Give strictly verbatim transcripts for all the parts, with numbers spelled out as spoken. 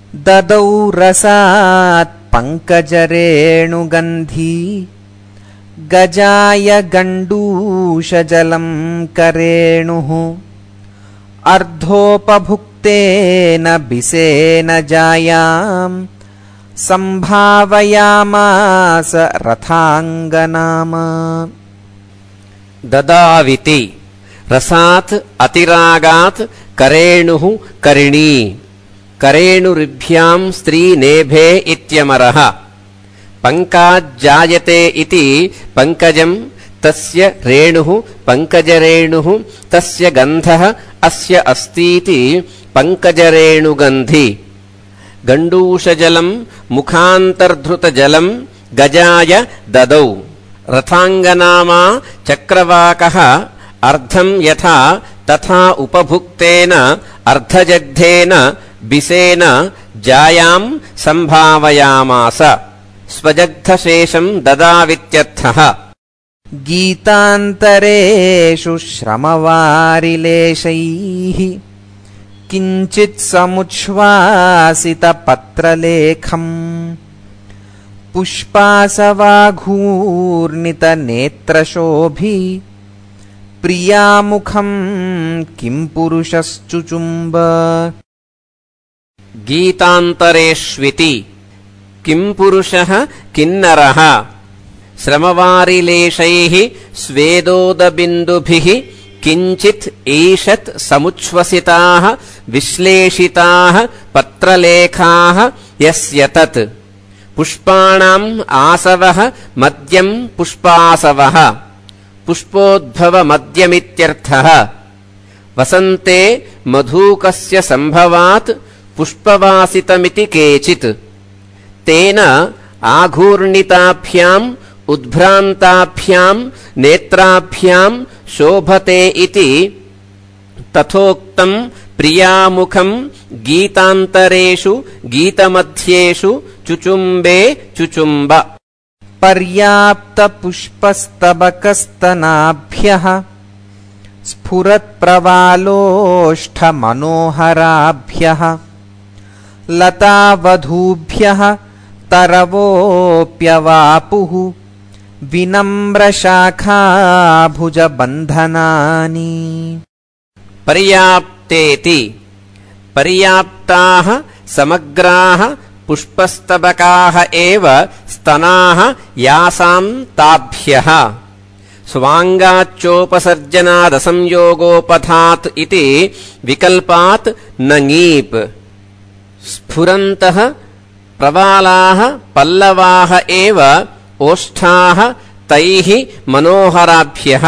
ददौ रसात् पङ्कजरेणुगन्धी गजाय गण्डूषजलं करेणुः अर्धोपभुक्तेन बिसेन जायां संभावयामास रथाङ्गनामा। ददाविति रसात् अतिरागात् करेणुः करिणी करेणुरिभ्यां स्त्री नेभे इत्यमरः पङ्काज्जायते इति पङ्कजं तस्य रेणुः पङ्कजरेणुः तस्य गन्धः अस्य अस्तीति पङ्कजरेणुगन्धि गण्डूषजलं मुखान्तर्धृतजलं गजाय ददौ रथाङ्गनामा चक्रवाकः अर्धं यथा तथा उपभुक्तेन अर्धजग्धेन बिसेन जायां संभावयामास स्वजग्धशेषं ददावित्यर्थः। गीतान्तरेषु श्रमवारिलेशैः किञ्चित् समुच्छ्वासितपत्रलेखम् पुष्पासवाघूर्णितनेत्रशोभि प्रियामुखं किं पुरुषश्चुचुम्ब। गीतान्तरेष्विति किं पुरुषः किन्नरः श्रमवारिलेशैः स्वेदोदबिन्दुभिः किञ्चित् ईषत् समुच्छ्वसिताः विश्लेषिताः पत्रलेखाः यस्य तत् पुष्पाणाम् आसवः मद्यं पुष्पासवः पुष्पोद्भवमद्यमित्यर्थः। वसन्ते मधुकस्य सम्भवात् पुष्पवासितमिति केचित् तेन आघूर्णिताभ्याम् उद्भ्रान्ताभ्याम् नेत्राभ्याम् शोभते इति तथोक्तम् प्रियामुखम् गीतान्तरेषु गीतमध्येषु चुचुम्बे चुचुम्ब। पर्याप्तपुष्पस्तबकस्तनाभ्यः स्फुरत्प्रवालोष्ठमनोहराभ्यः लतावधूभ्यः तरवोऽप्यवापुः विनम्रशाखाभुजबन्धनानि। पर्याप्तेति पर्याप्ताः समग्राः पुष्पस्तबकाः एव स्तनाः यासां ताभ्यः स्वाङ्गाच्चोपसर्जनादसंयोगोपधात् इति विकल्पात् न ङीप्। स्फुरन्तः प्रवालाः पल्लवाः एव ओष्ठाः तैः मनोहराभ्यः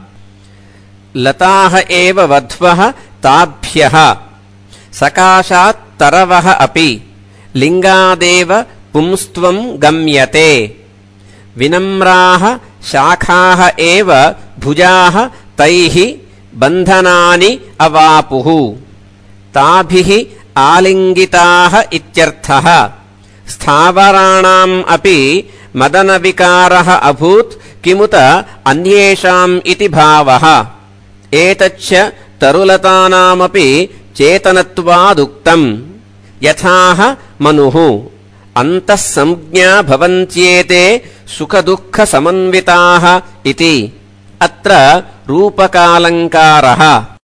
लताः एव वध्वः ताभ्यः सकाशात् तरवः अपि लिङ्गादेव पुंस्त्वं गम्यते। विनम्राः शाखाः एव भुजाः तैः बन्धनानि अवापुः ताभिः आलिङ्गिताः इत्यर्थः। स्थावराणाम् अपि मदनविकारः अभूत् किमुत अन्येषाम् इति भावः। एतच्च तरुलतानामपि चेतनत्वादुक्तम् यथाह मनुः अन्तः संज्ञा भवन्त्येते सुखदुःखसमन्विताः इति। अत्र रूपकालङ्कारः।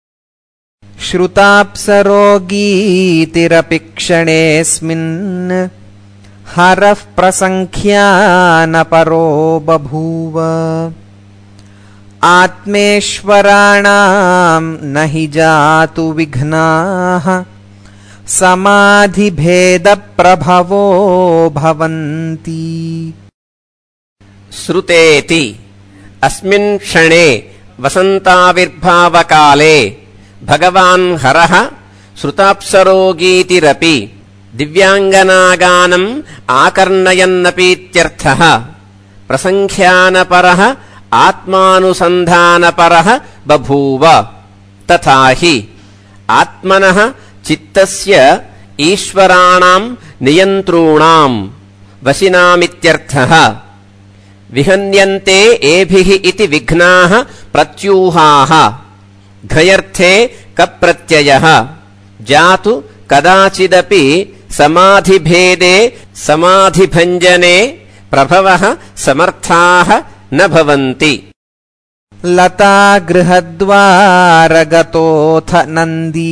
श्रुताप्सरोगीतिरपि क्षणेऽस्मिन् हरः प्रसङ्ख्यानपरो बभूव आत्मेश्वराणां न हि जातु विघ्नाः समाधिभेदप्रभवो भवन्ति। श्रुतेति अस्मिन् क्षणे वसन्ताविर्भावकाले भगवान् हरः श्रुताप्सरोगीतिरपि दिव्याङ्गनागानम् आकर्णयन्नपीत्यर्थः। प्रसङ्ख्यानपरः आत्मानुसन्धानपरः बभूव। तथा हि आत्मनः चित्तस्य ईश्वराणाम् नियन्तॄणाम् वशिनामित्यर्थः। विहन्यन्ते एभिः इति विघ्नाः प्रत्यूहाः। घयर्थे कप्रत्ययः जातु कदाचिदपि समाधिभेदे समाधिभञ्जने प्रभवः समर्थाः न भवन्ति। लता गृहद्वारगतोऽथ नन्दी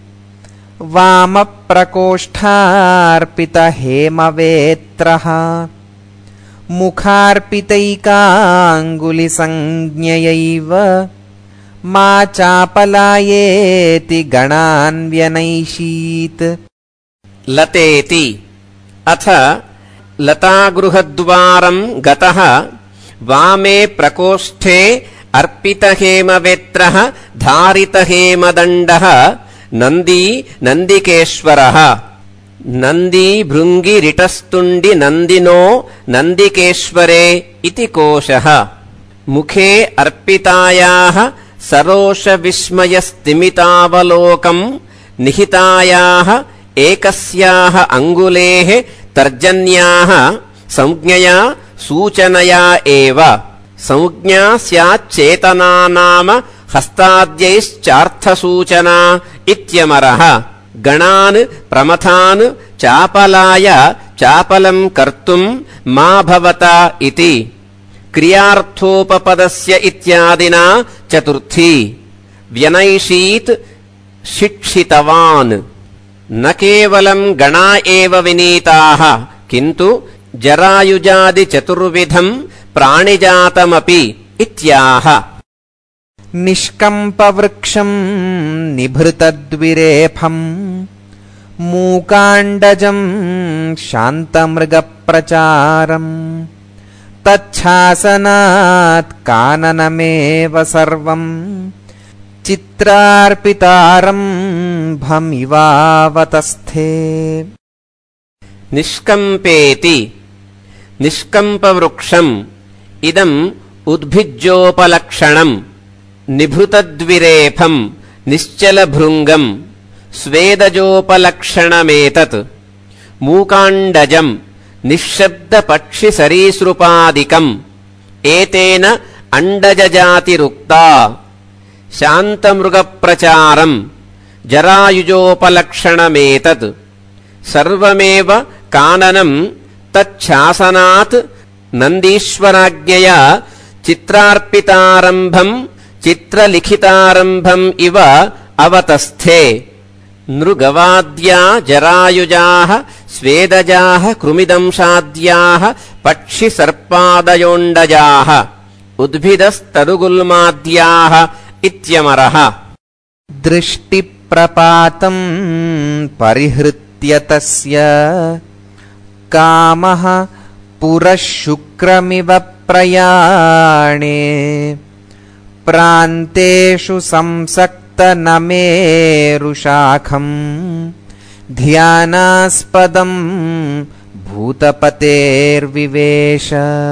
वामप्रकोष्ठार्पितहेमवेत्रः मुखार्पितैकाङ्गुलिसंज्ञयैव मा चापलायेति गणान्व्यनैषीत्। लतेति अथ लतागृहद्वारम् गतः वामे प्रकोष्ठे अर्पितहेमवेत्रः धारितहेमदण्डः नन्दी नन्दिकेश्वरः। नन्दी भृङ्गिरिटस्तुण्डि नन्दिनो नन्दिकेश्वरे इति कोशः। मुखे अर्पितायाः सरोषविस्मयस्तिमितावलोकम् निहितायाः एकस्याः अङ्गुलेः तर्जन्याः संज्ञया सूचनया एव। संज्ञा स्याच्चेतना नाम हस्ताद्यैश्चार्थसूचना इत्यमरः। गणान् प्रमथान् चापलाय चापलम् कर्तुम् मा भवता इति क्रियार्थोपपदस्य इत्यादिना चतुर्थी। व्यनैषीत् शिक्षितवान्। न केवलम् गणा एव विनीताः किन्तु जरायुजादि चतुर्विधम् प्राणिजातमपि इत्याह। निष्कम्पवृक्षम् निभृतद्विरेफम् मूकाण्डजम् शान्तमृगप्रचारम् तच्छासनात् काननमेव सर्वम् चित्रार्पितारम्भमिवावतस्थे। निष्कम्पेति निष्कम्पवृक्षम् इदम् उद्भिज्योपलक्षणम्। निभृतद्विरेफम् निश्चलभृङ्गम् स्वेदजोपलक्षणमेतत्। मूकाण्डजम् निःशब्दपक्षिसरीसृपादिकम् एतेन अण्डजजातिरुक्ता। शान्तमृगप्रचारम् जरायुजोपलक्षणमेतत्। सर्वमेव काननम् तच्छासनात् नन्दीश्वराज्ञया चित्रार्पितारम्भम् चित्रलिखितारम्भम् इव अवतस्थे। नृगवाद्या जरायुजाः स्वेदजाः कृमिदंशाद्याः पक्षिसर्पादयोण्डजाः उद्भिदस्तरुगुल्माद्याः इत्यमरः। दृष्टिप्रपातम् परिहृत्य तस्य कामः पुरः शुक्रमिव प्रयाणे प्रान्तेषु संसक्तनमेरुशाखम् ध्यानास्पदम् भूतपतेर्विवेश।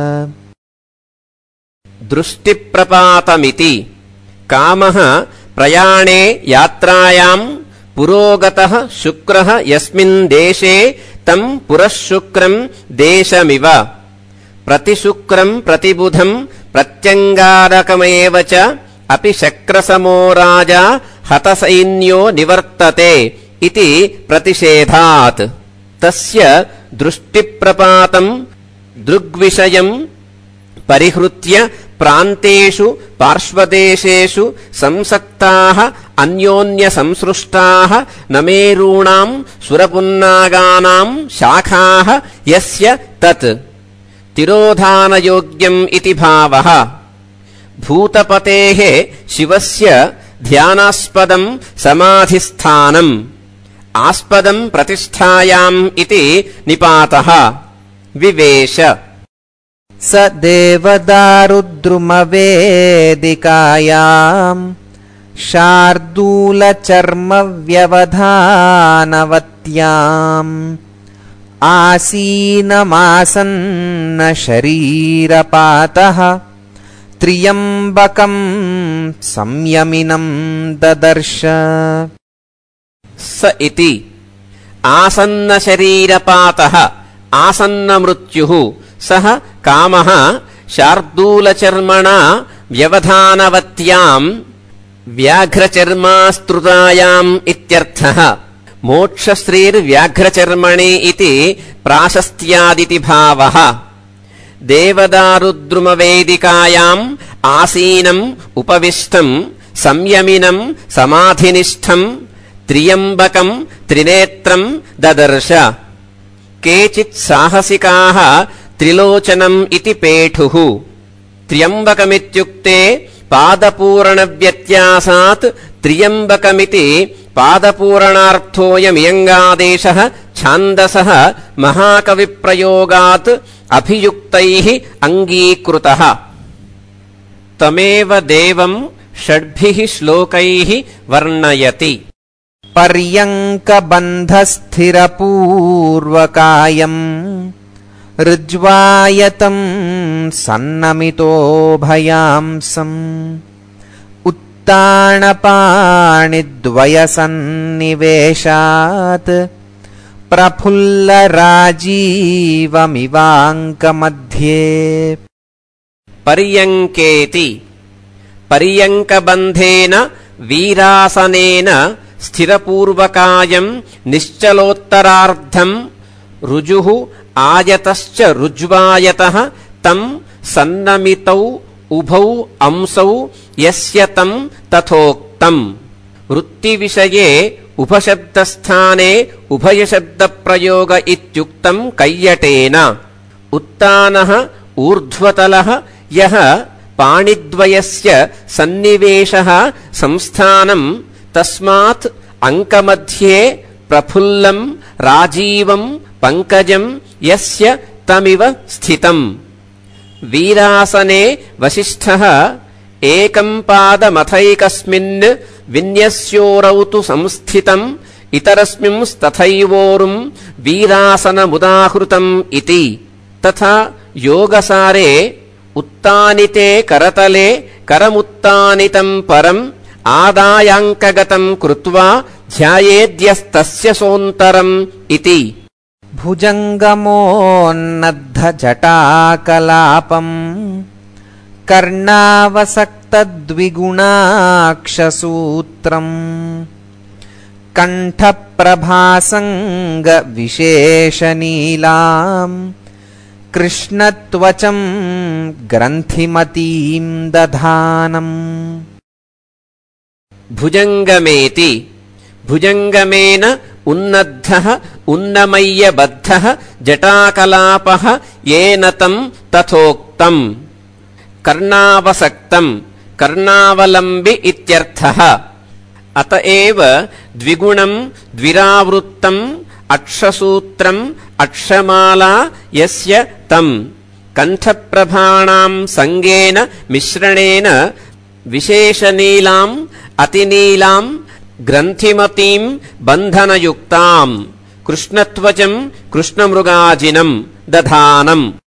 दृष्टिप्रपातमिति कामः प्रयाणे यात्रायाम् पुरोगतः शुक्रः यस्मिन् देशे तम् पुरः शुक्रम् देशमिव। प्रतिशुक्रम् प्रतिबुधम् प्रत्यङ्गारकमेव च अपि शक्रसमो राजा हतसैन्यो निवर्तते इति प्रतिषेधात्। तस्य दृष्टिप्रपातम् दृग्विषयम् परिहृत्य प्रान्तेषु पार्श्वदेशेषु संसक्ताः अन्योन्यसंसृष्टाः नमेरूणाम् सुरपुन्नागानाम् शाखाः यस्य तत् तिरोधानयोग्यम् इति भावः। भूतपतेः शिवस्य ध्यानास्पदम् समाधिस्थानम् आस्पदम् प्रतिष्ठायाम् इति निपातः। विवेश स देवदारुद्रुमवेदिकायाम् शार्दूलचर्मव्यवधानवत्याम् आसीनमासन्न शरीरपातः त्र्यम्बकम् संयमिनम् ददर्श। स इति आसन्नशरीरपातः आसन्नमृत्युः सः कामः शार्दूलचर्मणा व्यवधानवत्याम् व्याघ्रचर्मास्तृतायाम् इत्यर्थः మోక్షశ్రీర్వ్యాఘ్రచర్మణి ఇతి ప్రాశస్త్యాదితి భావః. దేవదారుద్రుమవేదికాయాం ఆసీనం ఉపవిష్టం సంయమినం సమాధినిష్టం త్ర్యంబకం త్రినేత్రం దదర్శ. కేచిత్ సాహసికాః త్రిలోచనం ఇతి పేఠుః. త్ర్యంబకమిత్యుక్తే పాదపూరణ వ్యత్యాసాత్ త్ర్యంబకమితి పాదపూరణార్థోయమియంగాదేశః ఛాందసః మహాకవిప్రయోగాత్ అభియుక్తైః అంగీకృతః. తమేవ దేవం షడ్భిః శ్లోకైః వర్ణయతి. పర్యంకబంధస్థిరపూర్వకాయం ఋజ్వాయతం సన్నమితోభయాంసం ఉత్తానపాణిద్వయసన్నివేశాత్ ప్రఫుల్లరాజీవమివాంకమధ్యే. పర్యంకేతి పర్యంకబంధేన వీరాసనేన స్థిరపూర్వకాయం నిశ్చలోత్తరార్ధం రుజుః ఆయతశ్చ రుజ్వాయతః తం సన్నమితౌ ఉభౌ అంసౌ యస్య తం తథోక్తం. వృత్తివిషయే ఉపశబ్దస్థానే ఉభయశబ్దప్రయోగ ఇత్యుక్తం కయ్యటేన. ఉత్తానః ఊర్ధ్వతలః యః పాణిద్వయస్య సన్నివేశః సంస్థానం తస్మాత్ అంకమధ్యే ప్రఫుల్లం రాజీవం పంకజం యస్య తమివ స్థితం. వీరాసనే వసిష్ఠః ఏకం పాదమథైకస్మిన్ విన్యస్యోరౌతు సంస్థితం ఇతరస్మింస్తథైవోరుం వీరాసనముదాహృతం ఇతి. తథా యోగసారే ఉత్తానితే కరతలే కరముత్తానితం పరం ఆదాయాంకగతం కృత్వా ధ్యాయేద్యస్తస్య సోంతరం ఇతి. భుజంగమోన్నద్ధజటాకలాపం కర్ణావసక్తద్విగుణాక్షసూత్రం కంఠప్రభాసంగవిశేషనీలాం కృష్ణత్వచం గ్రంథిమతీం దధానం. భుజంగమేతి భుజంగమేన ఉన్నద్ధః ఉన్నమయ్యబద్ధః జటాకలాపః ఏన తం తథోక్తం. కర్ణావసక్తం కర్ణావలంబి ఇత్యర్థః. అత ఏవ ద్విగుణం ద్విరావృత్తం అక్షసూత్రం అక్షమాలా యస్య తం. కంఠప్రభాణాం సంగేన మిశ్రణేన విశేషనీలాం అతినీలాం గ్రంథిమతీం బంధనయుక్తాం కృష్ణత్వచం కృష్ణమృగాజినం దధానం.